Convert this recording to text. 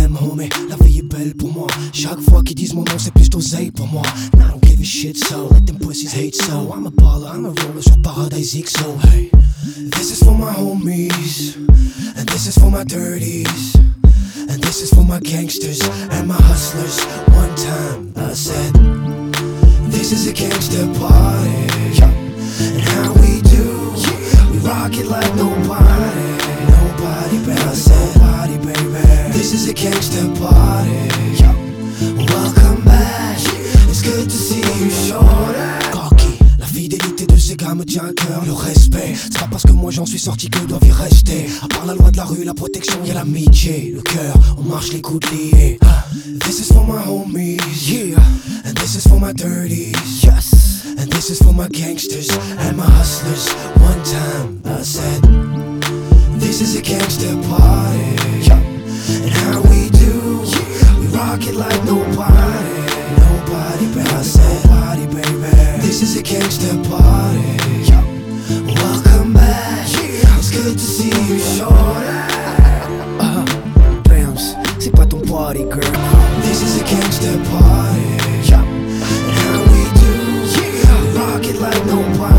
them, homie. La vie est belle pour moi. Chaque fois qu'ils disent mon nom, c'est plus d'oseille pour moi. And I don't give a shit, so let them pussies hate. So I'm a baller, I'm a roller sur Paradise XO. Hey, this is for my homies, and this is for my dirties, and this is for my gangsters and my hustlers. One time I said, this is a gangster party, and how we do, we rock it like nobody. But I said, party, baby. This is a gangster party. Welcome back. It's good to see you, shorty. Cocky, la fidélité de ces gars me tient à cœur. Le respect, c'est pas parce que moi j'en suis sorti que doivent y rester. À part la loi de la rue, la protection, y'a l'amitié. Le cœur, on marche les coudes liés. This is for my homies, yeah. And this is for my dirties, yes. And this is for my gangsters and my hustlers. One time I said, this is a gangster party, and how we do, we rock it like nobody. But I said, party, baby. This is a gangster party. Welcome back. It's good to see you, shorty. Bams, c'est pas ton party, girl. This is a gangster party, and how we do, we rock it like nobody.